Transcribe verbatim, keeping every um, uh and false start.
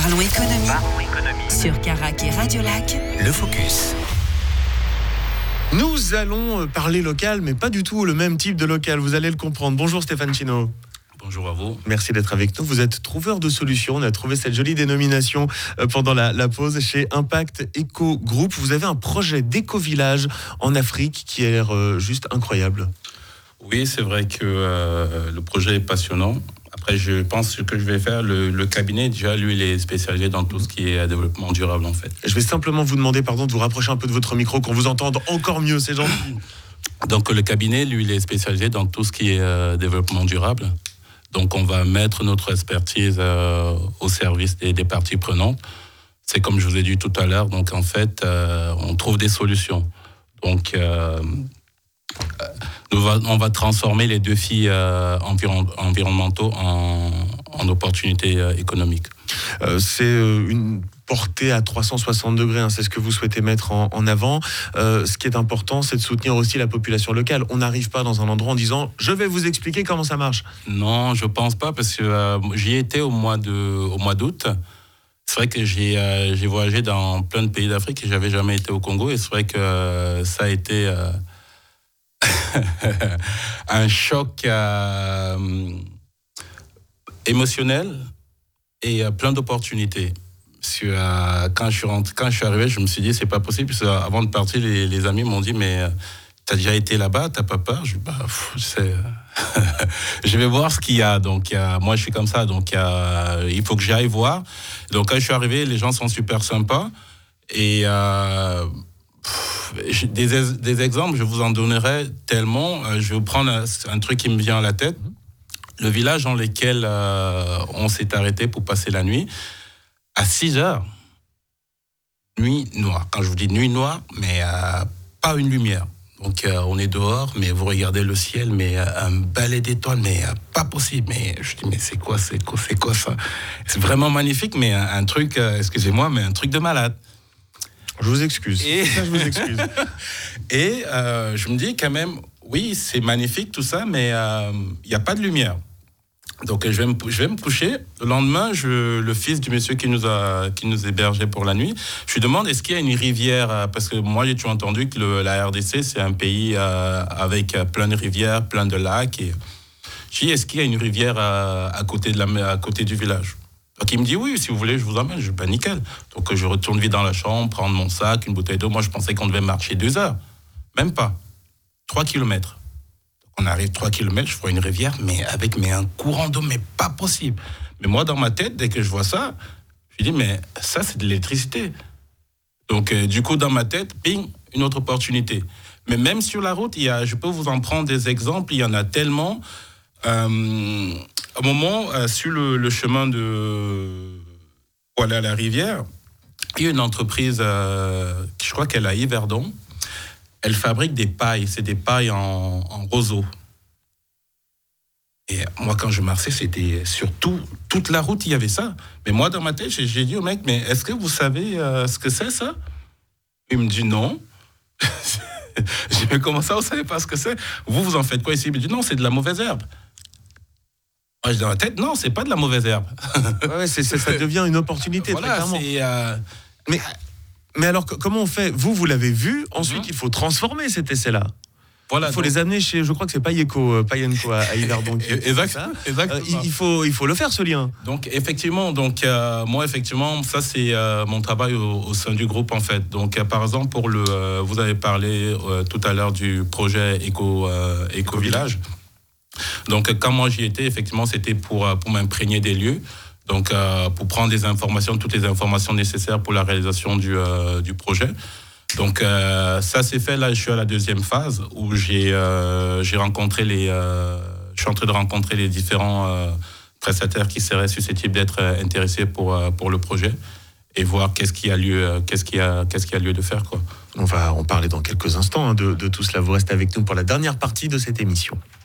Parlons économie, Parlons économie. Sur Carac et Radio Lac, le Focus. Nous allons parler local, mais pas du tout le même type de local. Vous allez le comprendre. Bonjour Stéphane Chino. Bonjour à vous. Merci d'être avec nous. Vous êtes trouveur de solutions. On a trouvé cette jolie dénomination pendant la, la pause chez Impact Eco Group. Vous avez un projet d'éco-village en Afrique qui a l'air euh, juste incroyable. Oui, c'est vrai que euh, le projet est passionnant. Après, je pense que je vais faire, le, le cabinet, déjà, lui, il est spécialisé dans tout ce qui est développement durable, en fait. Je vais simplement vous demander, pardon, de vous rapprocher un peu de votre micro, qu'on vous entende encore mieux, c'est gentil. Donc, le cabinet, lui, il est spécialisé dans tout ce qui est euh, développement durable. Donc, on va mettre notre expertise euh, au service des, des parties prenantes. C'est comme je vous ai dit tout à l'heure. Donc, en fait, euh, on trouve des solutions. Donc, euh, nous va, on va transformer les défis euh, environ, environnementaux en, en opportunités euh, économiques. Euh, c'est euh, une portée à trois cent soixante degrés, hein, c'est ce que vous souhaitez mettre en, en avant. Euh, ce qui est important, c'est de soutenir aussi la population locale. On n'arrive pas dans un endroit en disant « je vais vous expliquer comment ça marche ». Non, je pense pas, parce que euh, j'y étais au mois, de, au mois d'août. C'est vrai que j'ai, euh, j'ai voyagé dans plein de pays d'Afrique et j'avais jamais été au Congo. Et c'est vrai que euh, ça a été euh, un choc euh, émotionnel et euh, plein d'opportunités. Parce que, euh, quand, je suis rentré, quand je suis arrivé, je me suis dit, c'est pas possible. Parce que, euh, avant de partir, les, les amis m'ont dit, mais euh, t'as déjà été là-bas, t'as pas peur? Je dis, bah, pff, je sais. Je vais voir ce qu'il y a. Donc, euh, moi, je suis comme ça. Donc, euh, il faut que j'aille voir. Donc, quand je suis arrivé, les gens sont super sympas. Et euh, pff, des, des exemples, je vous en donnerai tellement. Euh, je vais vous prendre un, un truc qui me vient à la tête. Le village dans lequel euh, on s'est arrêté pour passer la nuit, à six heures, nuit noire. Quand je vous dis nuit noire, mais euh, pas une lumière. Donc euh, on est dehors, mais vous regardez le ciel, mais euh, un balai d'étoiles, mais euh, pas possible. Mais je dis, mais c'est quoi, c'est quoi, c'est quoi ça? C'est vraiment magnifique, mais un, un truc, euh, excusez-moi, mais un truc de malade. Je vous excuse. Et ça, je vous excuse. Et euh, je me dis quand même, oui, c'est magnifique tout ça, mais il euh, n'y a pas de lumière. Donc je vais, me, je vais me coucher. Le lendemain, je, le fils du monsieur qui nous a qui nous hébergeait pour la nuit, je lui demande est-ce qu'il y a une rivière, parce que moi j'ai toujours entendu que le, la R D C c'est un pays euh, avec plein de rivières, plein de lacs. Et je dis est-ce qu'il y a une rivière à, à côté de la à côté du village? Donc il me dit oui, si vous voulez je vous emmène. Je dis pas nickel. Donc je retourne vite dans la chambre, prendre mon sac, une bouteille d'eau. Moi je pensais qu'on devait marcher deux heures, même pas, trois kilomètres. On arrive trois kilomètres, je vois une rivière, mais avec mais un courant d'eau, mais pas possible. Mais moi, dans ma tête, dès que je vois ça, je dis, mais ça, c'est de l'électricité. Donc, euh, du coup, dans ma tête, ping, une autre opportunité. Mais même sur la route, il y a, je peux vous en prendre des exemples, il y en a tellement. Euh, à un moment, euh, sur le, le chemin de voilà, la rivière, il y a une entreprise, euh, je crois qu'elle est à Yverdon. Elle fabrique des pailles, c'est des pailles en, en roseau. Et moi, quand je marchais, c'était sur tout, toute la route, il y avait ça. Mais moi, dans ma tête, j'ai, j'ai dit au mec, mais est-ce que vous savez euh, ce que c'est, ça? Il me dit non. J'ai dit, mais comment ça, vous savez pas ce que c'est? Vous, vous en faites quoi ici? Il me dit non, c'est de la mauvaise herbe. Moi, j'ai dans ma tête, non, c'est pas de la mauvaise herbe. Ouais, ouais, c'est, c'est, ça devient une opportunité, voilà, très clairement. C'est, euh... Mais... Mais alors, comment on fait? Vous, vous l'avez vu. Ensuite, mmh. il faut transformer cet essai-là. Voilà, il faut donc... les amener chez, je crois que c'est Payenco, Payenco à, à Yverdon. Exactement. Euh, il, il, faut, il faut le faire, ce lien. Donc, effectivement, donc, euh, moi, effectivement, ça, c'est euh, mon travail au, au sein du groupe, en fait. Donc, euh, par exemple, pour le, euh, vous avez parlé euh, tout à l'heure du projet Éco, euh, Éco-Village. Donc, quand moi j'y étais, effectivement, c'était pour, pour m'imprégner des lieux. Donc, euh, pour prendre des informations, toutes les informations nécessaires pour la réalisation du, euh, du projet. Donc, euh, ça s'est fait. Là, je suis à la deuxième phase où j'ai, euh, j'ai rencontré les... Euh, je suis en train de rencontrer les différents euh, prestataires qui seraient susceptibles d'être intéressés pour, euh, pour le projet et voir qu'est-ce qui a lieu, qu'est-ce qui a, qu'est-ce qui a lieu de faire, quoi. On va en parler dans quelques instants hein, de, de tout cela. Vous restez avec nous pour la dernière partie de cette émission.